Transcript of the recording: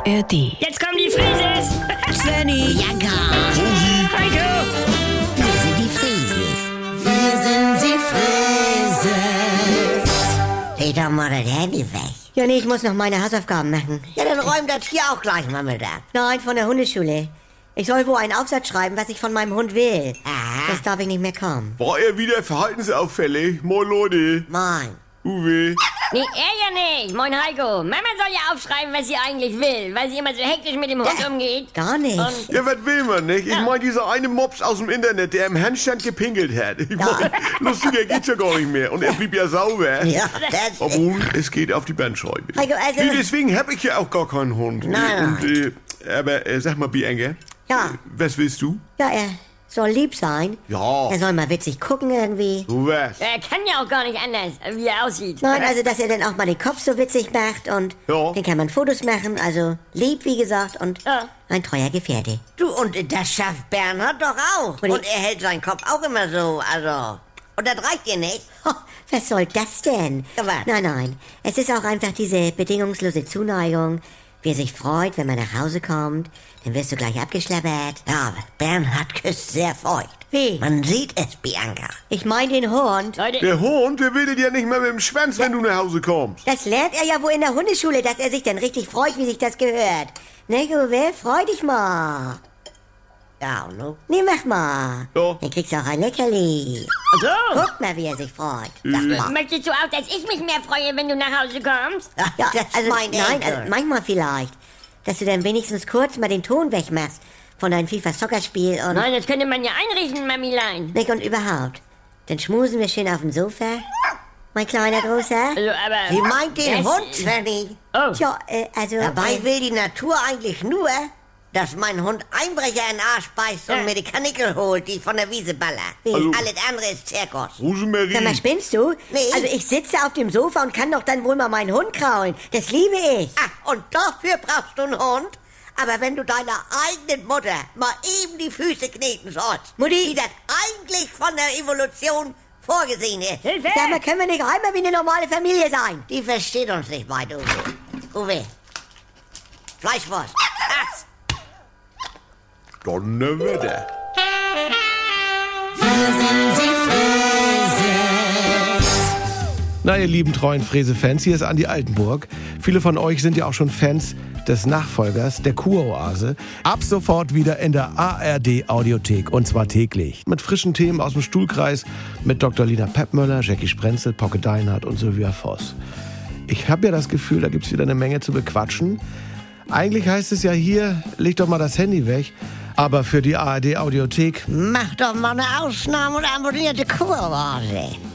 ARD. Jetzt kommen die Frises! Svenny, Ja, gar. Heiko! Wir sind die Frieses. Wir sind die Frieses. Leg doch mal das Handy weg. ja nee, ich muss noch meine Hausaufgaben machen. Ja, dann räum das hier auch gleich mal mit ab. Nein, von der Hundeschule. Ich soll wohl einen Aufsatz schreiben, was ich von meinem Hund will. Aha. Das darf ich nicht mehr kommen. War er wieder verhaltensauffällig? Moin Leute. Moin. Uwe. Nee, er ja nicht. Moin Heiko. Mama soll ja aufschreiben, was sie eigentlich will, weil sie immer so hektisch mit dem Hund umgeht. Gar nicht. Und Ja, was will man, nicht? Ich mein, dieser eine Mops aus dem Internet, der im Handstand gepinkelt hat. Ich mein, lustiger geht's ja gar nicht mehr. Und er blieb ja sauber. Ja, das... Obwohl, es geht auf die Bandscheibe. Heiko, also... Nee, deswegen hab ich ja auch gar keinen Hund. Nein. Und, aber sag mal, Bianca. Ja. Was willst du? Ja, er soll lieb sein. Ja. Er soll mal witzig gucken irgendwie. Du was? er kann ja auch gar nicht anders, wie er aussieht. Nein, also, dass er dann auch mal den Kopf so witzig macht und Ja. dann kann man Fotos machen. Also, lieb, wie gesagt, und Ja. ein treuer Gefährte. Du, und das schafft Bernhard doch auch. Und Und er hält seinen Kopf auch immer so, also... Und das reicht dir nicht? Ho, was soll das denn? Ja, was? Nein. Es ist auch einfach diese bedingungslose Zuneigung. Wie er sich freut, wenn man nach Hause kommt. Dann wirst du gleich abgeschlabbert. Ja, aber Bernhard küsst sehr feucht. Wie? Man sieht es, Bianca. Ich meine den Hund. Leute, Der Hund, der wedelt ja nicht mehr mit dem Schwanz, wenn du nach Hause kommst. Das lernt er ja wohl in der Hundeschule, dass er sich dann richtig freut, wie sich das gehört. Ne, Uwe, freu dich mal. Ja, und du? Nee, mach mal. Ja. Dann kriegst du auch ein Leckerli. so. Guck mal, wie er sich freut. Sag mal. Möchtest du auch, dass ich mich mehr freue, wenn du nach Hause kommst? Ja, das ist mein nein, Enkel. also manchmal vielleicht. Dass du dann wenigstens kurz mal den Ton wegmachst von deinem FIFA-Soccer-Spiel und... Nein, das könnte man ja einrichten, Mamilein. Nick, und überhaupt. Dann schmusen wir schön auf dem Sofa. Mein kleiner Großer. Also, aber... Sie meint den Das- Hund, Svenny. Oh. Tja, also... Dabei will die Natur eigentlich nur, dass mein Hund Einbrecher in den Arsch beißt und Ja. mir die Kanickel holt, die ich von der Wiese baller. Also- Alles andere ist Zirkus. Rosemarie. Sag mal, spinnst du? Nee. Also ich sitze auf dem Sofa und kann doch dann wohl mal meinen Hund kraulen. Das liebe ich. Ach, und dafür brauchst du einen Hund? Aber wenn du deiner eigenen Mutter mal eben die Füße kneten sollst, Mutti. wie das eigentlich von der Evolution vorgesehen ist. Hilfe! Sag mal, können wir nicht einmal wie eine normale Familie sein? Die versteht uns nicht beide, Uwe. Uwe. Fleischwurst. Ass. Donnerwetter. Na, ihr lieben treuen Fräse-Fans, hier ist Andi Altenburg. Viele von euch sind ja auch schon Fans des Nachfolgers, der Kuroase. Ab sofort wieder in der ARD-Audiothek und zwar täglich. Mit frischen Themen aus dem Stuhlkreis mit Dr. Lina Peppmöller, Jackie Sprenzel, Pocke Deinhardt und Sylvia Voss. Ich habe ja das Gefühl, da gibt's wieder eine Menge zu bequatschen. Eigentlich heißt es ja hier, leg doch mal das Handy weg. Aber für die ARD-Audiothek Mach doch mal eine Ausnahme und abonnierte Kuroase.